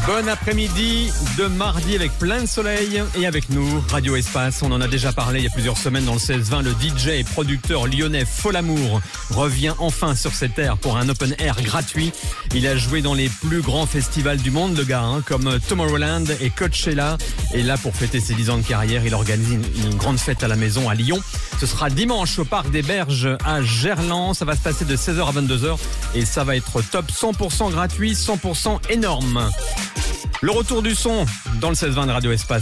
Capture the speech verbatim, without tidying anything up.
Bon après-midi de mardi avec plein de soleil et avec nous, Radio Espace. On en a déjà parlé il y a plusieurs semaines dans le seize vingt. Le D J et producteur lyonnais Folamour revient enfin sur cette terre pour un open air gratuit. Il a joué dans les plus grands festivals du monde, le gars, hein, comme Tomorrowland et Coachella. Et là, pour fêter ses dix ans de carrière, il organise une, une grande fête à la maison à Lyon. Ce sera dimanche au Parc des Berges à Gerland. Ça va se passer de seize heures à vingt-deux heures et ça va être top, cent pour cent gratuit, cent pour cent énorme. Le retour du son dans le seize vingt de Radio Espace.